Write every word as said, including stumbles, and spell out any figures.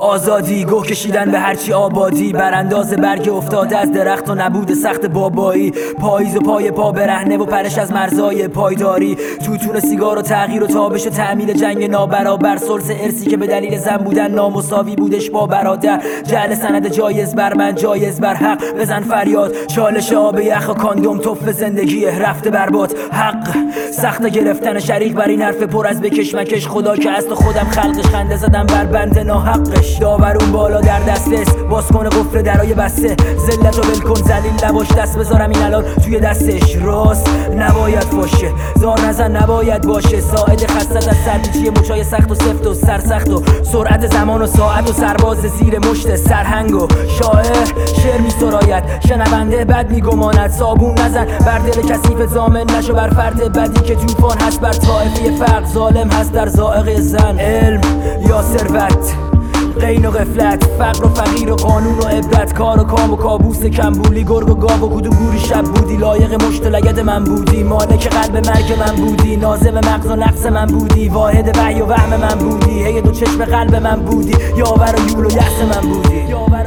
آزادی گوه کشیدن به هرچی آبادی، برانداز برگ افتاده از درخت و نبود سخت بابایی، پاییز و پای پا برهنه و پرش از مرزای پایداری، توتون سیگار و تغییر و تابش و تعمیل جنگ نابرابر، سلس ارسی که به دلیل زن بودن نامساوی بودش با برادر، جعل سند جایز بر من جایز بر حق، بزن فریاد چالش آب یخ و کاندوم توف زندگی رفته برباد، حق سخت گرفتن شریک بر این حرف پر از بکش مکش، خدا که از تو خودم خلقش، خنده زدم بر بند ناحقش، داورون بالا در دست است باز کنه قفل درای بسته، ذلت و ولکن ذلیل نباش، دست بذارم این الان توی دستش، راست نباید باشه زار نزن نباید باشه، ساعد خستت از سرپیچی مچای سخت و سفت و سرسخت و سرعت زمان و ساعت و سرباز زیر مشت سرهنگ و شاعر شعر می سراید، شنونده بد می گماند، صابون نزن بر دل کثیف زامن نشو بر فرد بدی که طوفان هست بر طائفه فرق، ظالم هست در ذائقه زن، علم یا ثروت، غین و غفلت، فقر و فقیر و قانون و عبرت، کار و کام و کابوس کمبولی، گرگ و گاو و کدوم گوری شب بودی، لایق مشت و لگد من بودی، مالک قلب مرگ من بودی، ناظم مغز و نقص من بودی، واحد وحی و وهم من بودی، هی دو چشم قلب من بودی، یاور و یول و یأس من بودی.